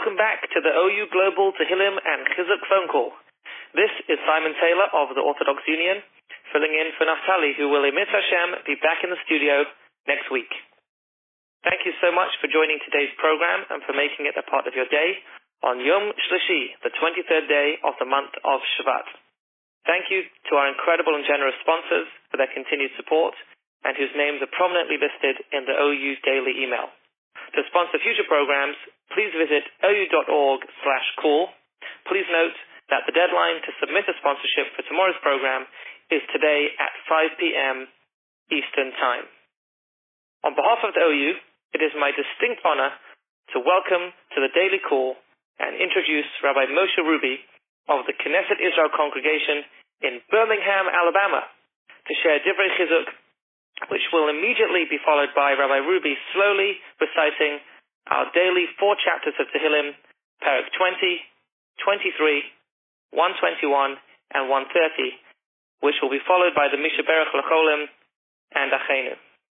Welcome back to the OU Global Tehillim and Chizuk phone call. This is Simon Taylor of the Orthodox Union, filling in for Naftali, who will, Emet Hashem, be back in the studio next week. Thank you so much for joining today's program and for making it a part of your day on Yom Shlishi, the 23rd day of the month of Shvat. Thank you to our incredible and generous sponsors for their continued support and whose names are prominently listed in the OU's daily email. To sponsor future programs, please visit ou.org/call. Please note that the deadline to submit a sponsorship for tomorrow's program is today at 5 p.m. Eastern Time. On behalf of the OU, it is my distinct honor to welcome to the daily call and introduce Rabbi Moshe Ruby of the Knesset Israel congregation in Birmingham, Alabama, to share Divrei Chizuk, which will immediately be followed by Rabbi Ruby slowly reciting our daily 4 chapters of Tehillim, Perek 20, 23, 121, and 130, which will be followed by the Mishaberach L'cholim and Achenu.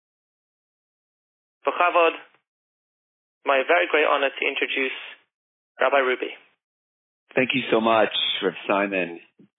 B'chavod, my very great honor to introduce Rabbi Ruby. Thank you so much, Rav Simon.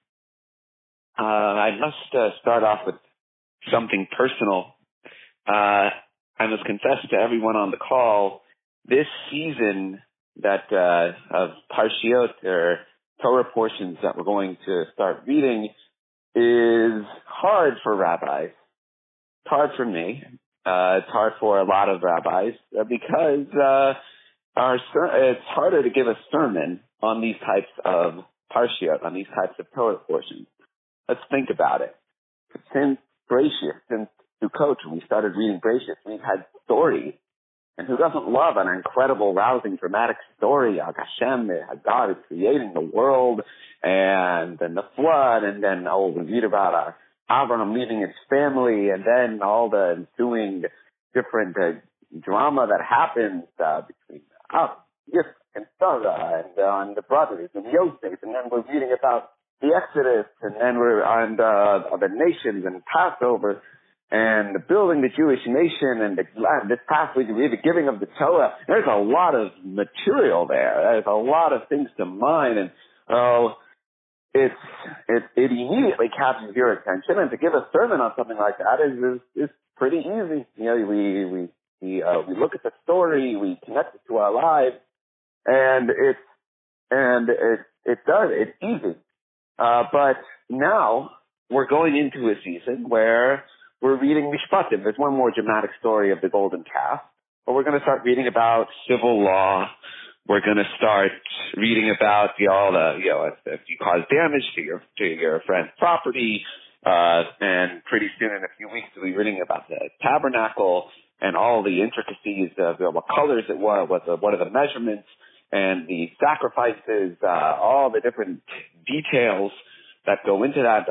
I must start off with something personal. I must confess to everyone on the call, this season that of Parshiot, or Torah portions that we're going to start reading, is hard for rabbis. It's hard for me. It's hard for a lot of rabbis because it's harder to give a sermon on these types of Parshiot, on these types of Torah portions. Let's think about it. Since Bereshit, since Sukkot, when we started reading Bereshit, we've had stories. And who doesn't love an incredible, rousing, dramatic story? Hashem, God is creating the world, and then the flood, and then, we read about Abraham leaving his family, and then all the ensuing different drama that happens between Yitzchak and Sarah and the brothers and Yosef, and then we're reading about the Exodus, and then we're on the nations and Passover, and the building the Jewish nation, and this past week we read the giving of the Torah. There's a lot of material there. There's a lot of things to mine, and it immediately captures your attention. And to give a sermon on something like that is pretty easy. You know, we look at the story, we connect it to our lives, and it's easy. But now we're going into a season where we're reading Mishpatim. There's one more dramatic story of the golden calf, but we're going to start reading about civil law. We're going to start reading about if you cause damage to your friend's property, and pretty soon in a few weeks we'll be reading about the tabernacle and all the intricacies of what colors it was, what are the measurements, and the sacrifices, all the different details that go into that.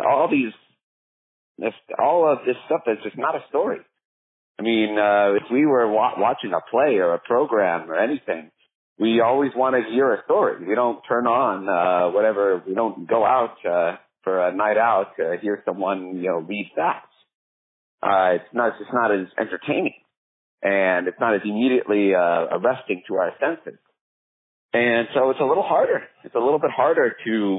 All of this stuff that's just not a story. I mean, if we were watching a play or a program or anything, we always want to hear a story. We don't turn on whatever. We don't go out for a night out to hear someone read facts. It's just not as entertaining, and it's not as immediately arresting to our senses. And so it's a little harder. It's a little bit harder to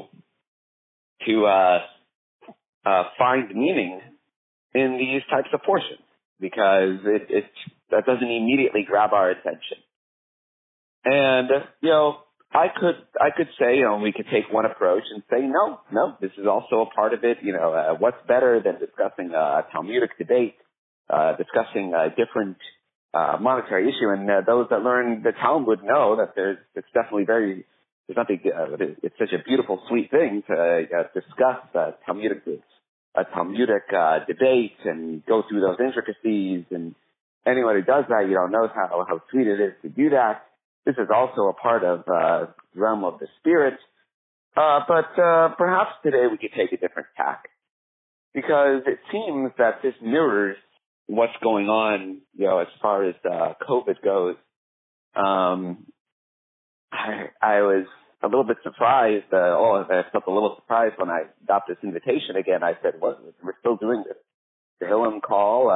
find meaning in these types of portions because that doesn't immediately grab our attention. And I could say we could take one approach and say no, this is also a part of it. What's better than discussing a Talmudic debate, discussing a different monetary issue? And those that learn the Talmud know that it's definitely there's nothing. It's such a beautiful, sweet thing to discuss a Talmudic debate and go through those intricacies. And anyone who does that, knows how sweet it is to do that. This is also a part of the realm of the spirit. But perhaps today we could take a different tack, because it seems that this mirrors what's going on, as far as COVID goes. I was a little bit surprised. I felt a little surprised when I got this invitation again. I said, "What? We're still doing this Tehillim call?"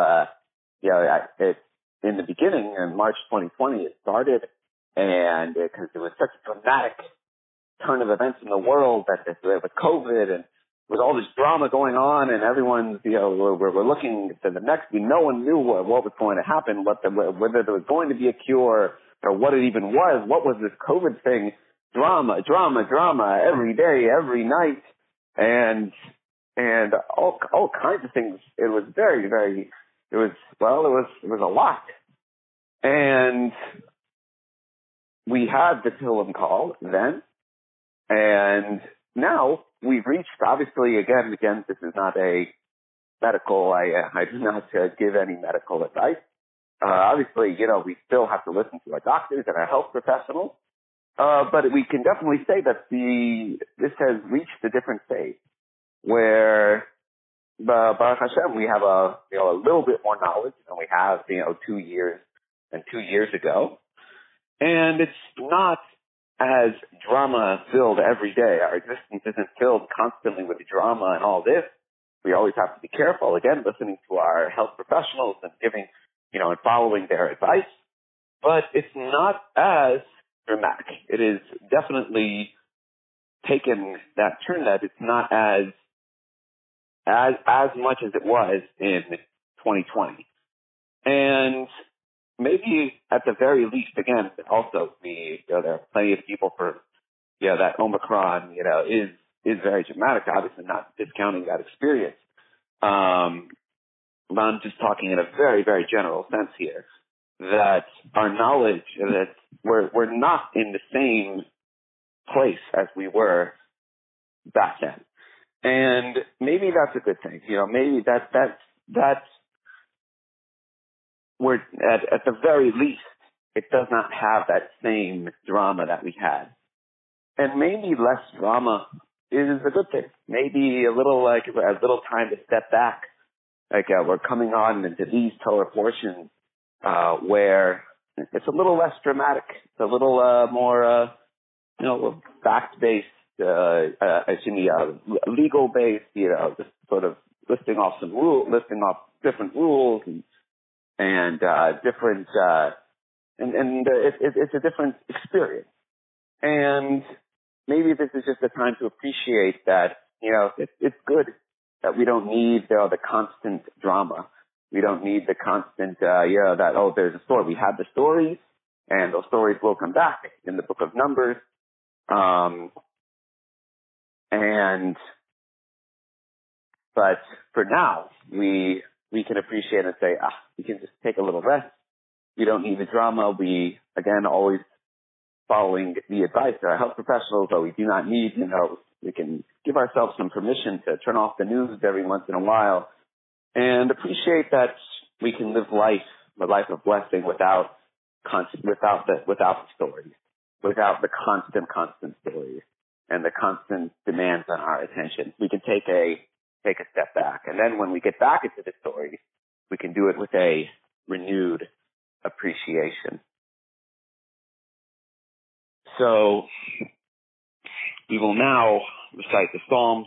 In the beginning, in March 2020, it started, and because it was such a dramatic turn of events in the world with COVID and with all this drama going on, and everyone's, we're looking to the next. No one knew what was going to happen, whether there was going to be a cure or what it even was. What was this COVID thing? Drama every day, every night, and all kinds of things. It was it was a lot. And we had the Tehillim call then, and now we've reached, obviously, again, this is not a medical, I do not give any medical advice. Obviously, we still have to listen to our doctors and our health professionals, but we can definitely say that this has reached a different phase where, Baruch Hashem, we have a little bit more knowledge than we have, 2 years and 2 years ago. And it's not as drama-filled every day. Our existence isn't filled constantly with drama and all this. We always have to be careful, again, listening to our health professionals and giving, and following their advice. But it's not as dramatic. It is definitely taken that turn that it's not as much as it was in 2020. And maybe at the very least, again, also there are plenty of people for, that Omicron, is very dramatic. Obviously not discounting that experience. But I'm just talking in a very, very general sense here that our knowledge that we're not in the same place as we were back then. And maybe that's a good thing. Maybe that's we're at the very least, it does not have that same drama that we had. And maybe less drama is a good thing. Maybe a little time to step back. We're coming on into these Torah portions where it's a little less dramatic. It's a little more, fact-based, legal-based, just sort of listing off different rules and different, and it's a different experience. And maybe this is just a time to appreciate that, it's good that we don't need the constant drama. We don't need the constant, there's a story. We have the stories, and those stories will come back in the book of Numbers. But for now, we can appreciate and say, we can just take a little rest. We don't need the drama. We, again, always following the advice of our health professionals, but we do not need, we can give ourselves some permission to turn off the news every once in a while and appreciate that we can live the life of blessing without the stories, without the constant stories and the constant demands on our attention. We can take a step back. And then when we get back into the stories, we can do it with a renewed appreciation. So we will now recite the Psalms.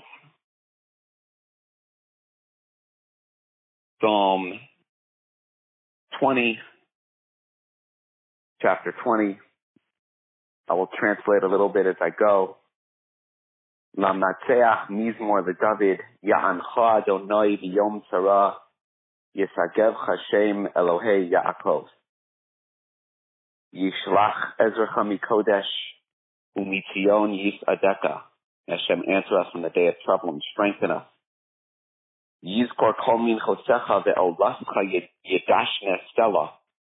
Psalm 20, chapter 20. I will translate a little bit as I go. Lamnatseach mizmor leDavid ya'ancha Adonai b'yom tzara yisagev Hashem Elohei Yaakov yishlach ezracha mikodesh umitzion yisadeka. Hashem, answer us in the day of trouble and strengthen us. Yizkor kol minchosecha ve'olascha yedashne stela.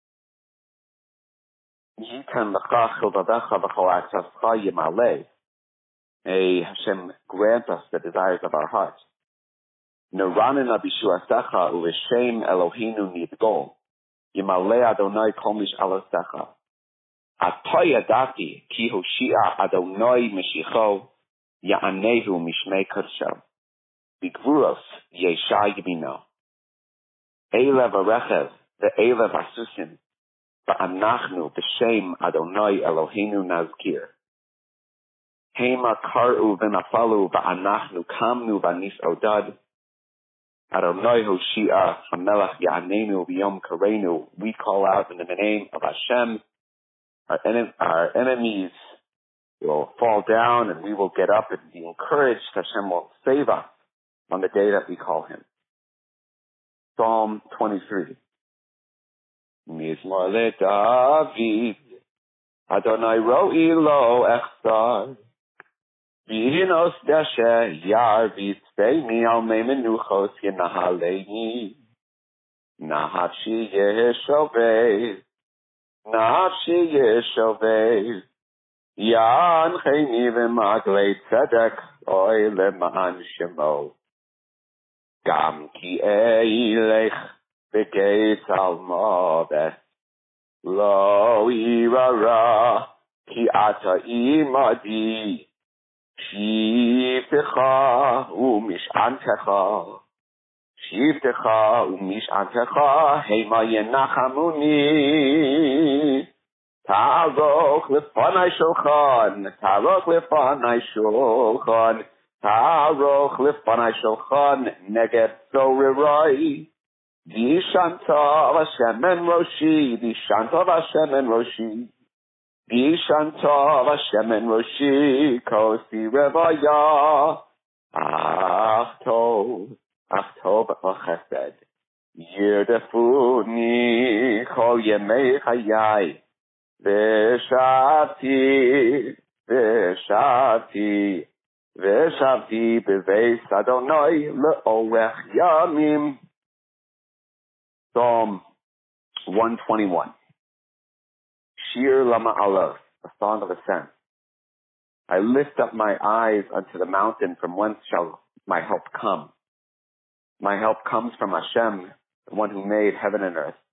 Yitan lecha chilvavecha v'chol atzavcha yimaleh. May Hashem grant us the desires of our hearts. Neranina b'shuasecha u'v'shem Eloheinu nidgol. Yimaleh Adonai kol mish'alosecha. Ata yadati ki hoshia Adonai mishicho ya'anehu mishmei kodsho. B'gvuros yesha yimino. Elev arechev ve'elev asusim. Ba'anachnu b'shem Adonai Eloheinu nazkir. Hema karu v'nafalu ba'anachnu kamnu v'nis odad. Adonai Hoshia Hamelach Ya'anenu V'yom Karenu. We call out in the name of Hashem. Our enemies will will fall down and we will get up and be encouraged. Hashem will save us on the day that we call him. Psalm 23. Mizmor leDavid, Adonai ro'i lo echsar, V'inos deshe yarvit ve'mi al mei menuchos yenahaleini, Nafshi yeshoveh, Nafshi yeshoveh, Yancheni v'maglei tzedek, Oy leman shemo. Gam ki eilech begeitz al movet, lo irara ki ata imadi, shivtecha umish'antecha, shivtecha umish'antecha, hema yenachamuni, taroch lefanai shulchan, taroch lefanai shulchan, Taroch lefanai shulchan neged zoreroi. Dishantav Hashem en roshi, Dishantav Hashem en roshi, Dishantav Hashem en roshi, Kosi revaya. Ach tov v'chesed, Yirdefuni kol yemei chayai, V'shavti, Veshavti beveis Adonai le'orech yamim. Psalm 121. Shir Lama'alos, a song of ascent. I lift up my eyes unto the mountain, from whence shall my help come. My help comes from Hashem, the one who made heaven and earth.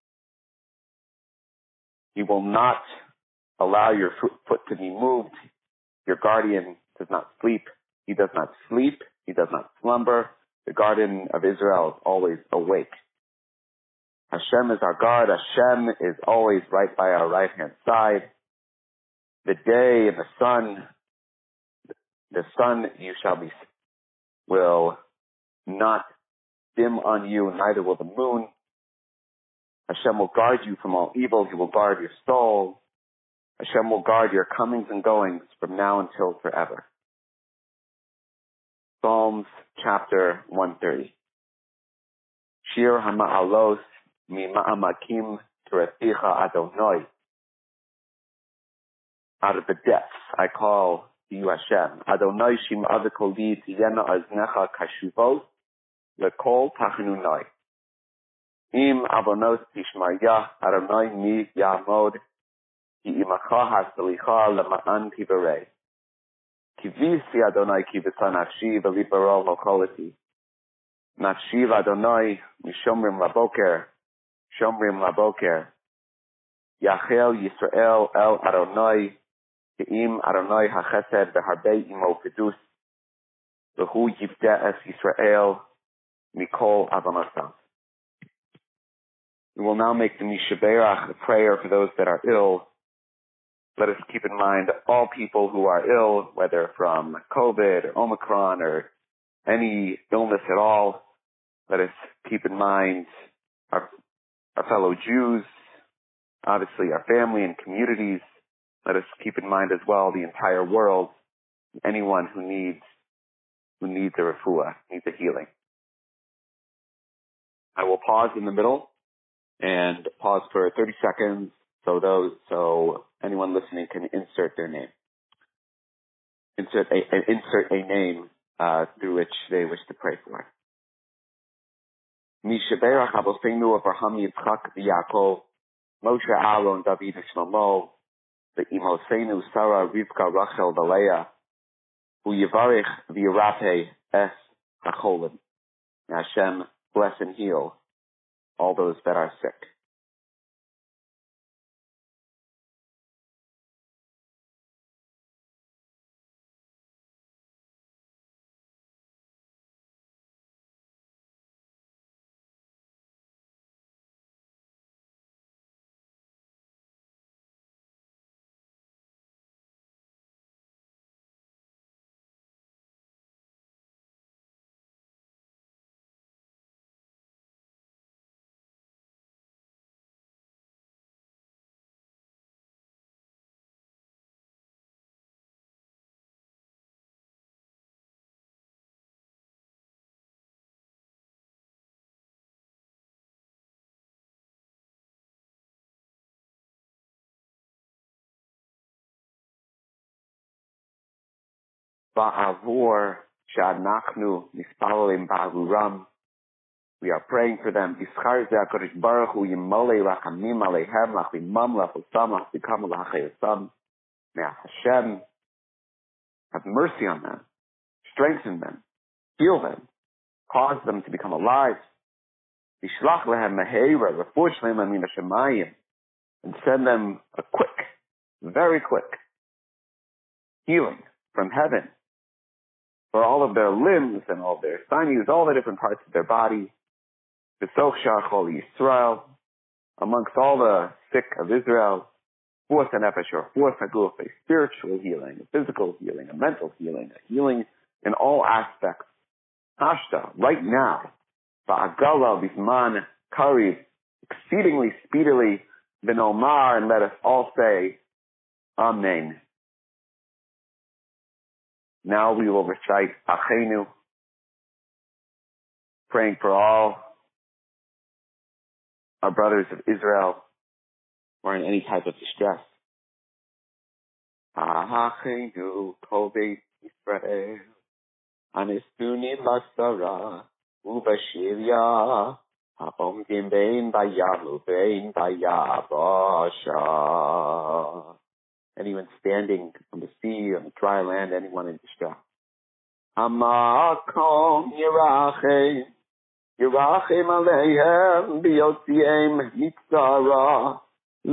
He will not allow your foot to be moved. Your guardian does not sleep. He does not sleep. He does not slumber. The guardian of Israel is always awake. Hashem is our guard. Hashem is always right by our right-hand side. The day and the sun you shall be, will not dim on you, neither will the moon. Hashem will guard you from all evil. He will guard your soul. Hashem will guard your comings and goings from now until forever. Psalms chapter 130. Shir HaMa'alos Mima'amakim Tereficha Adonai. Out of the depths I call to you Hashem. Adonai Shim Adekoli Tiyena Aznecha Kashuvos Lekol Tachanunai. Im Avonos Tishmarya Adonai Mi Yamod Ki Imacha Hasalicha Lema'an Tiberei. Kivisi Adonai Kivisa Nafshi V'libaro Lokoliti. Nafshi Adonai Mishomrim Laboker Shomrim Laboker. Yachel Yisrael El Adonai Ke'im Adonai HaChesed V'harbei Imo Kedus V'hu Yivde'es Yisrael Mikol Avonosav. We will now make the Mishaberach, a prayer for those that are ill. Let us keep in mind all people who are ill, whether from COVID or Omicron or any illness at all. Let us keep in mind our fellow Jews, obviously our family and communities. Let us keep in mind as well the entire world, anyone who needs a refuah, needs a healing. I will pause in the middle and pause for 30 seconds so anyone listening can insert their name. Insert a name through which they wish to pray for. Mishaberach Abosenu Avraham Yitzchak v'Yaakov, Moshe Aaron David Shlomo, v'Imosenu Sarah Rivka Rachel v'Leah, Hu Yivarich v'Yirape Es HaCholim. Hashem bless and heal all those that are sick. Va'avur she'anachnu nispalalim ba'avuram. We are praying for them. Ischar ze HaKadosh Baruch Hu yimolei rachamim aleihem lachlimam lachosam lachzikam lachayosam. May Hashem have mercy on them, strengthen them, heal them, cause them to become alive. Ishlach lehem meheira refuah shleima min hashemayim, and send them a quick, very quick healing from heaven for all of their limbs and all of their sinews, all the different parts of their body. B'soch shar chol Yisrael, amongst all the sick of Israel, force and nefesh, or force haguf, a spiritual healing, a physical healing, a mental healing, a healing in all aspects. Hashta, right now, ba'agala bisman kariv, exceedingly speedily, v'nomar, and let us all say, Amen. Now we will recite Achenu, praying for all our brothers of Israel who are in any type of distress. Achenu kol beit Yisrael, anestuni basara ubashirya, ha'omdim bein bayam ubein bayabasha. Anyone standing on the sea, on the dry land, anyone in distress. Hamakom Yerachem, Yerachem Aleihem, B'yotziim Mitzara,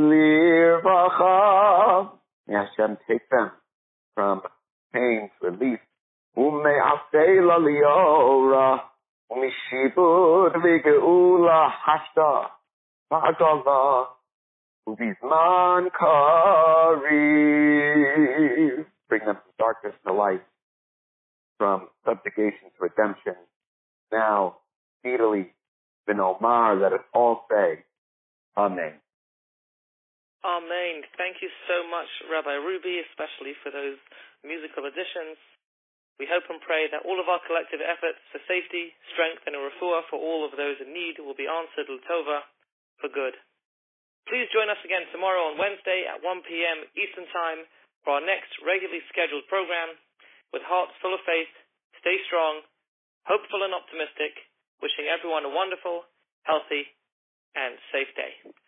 Lirvacha. May Hashem take them from pain, relief. Ume'asei laliora, Umishibud v'geula hashta, V'agala. Ubizman Kari. Bring them from darkness to light, from subjugation to redemption. Now, speedily, V'nomar, let us all say, Amen. Amen. Thank you so much, Rabbi Ruby, especially for those musical additions. We hope and pray that all of our collective efforts for safety, strength, and a refuah for all of those in need will be answered l'tova, for good. Please join us again tomorrow on Wednesday at 1 p.m. Eastern Time for our next regularly scheduled program. With hearts full of faith, stay strong, hopeful and optimistic, wishing everyone a wonderful, healthy, and safe day.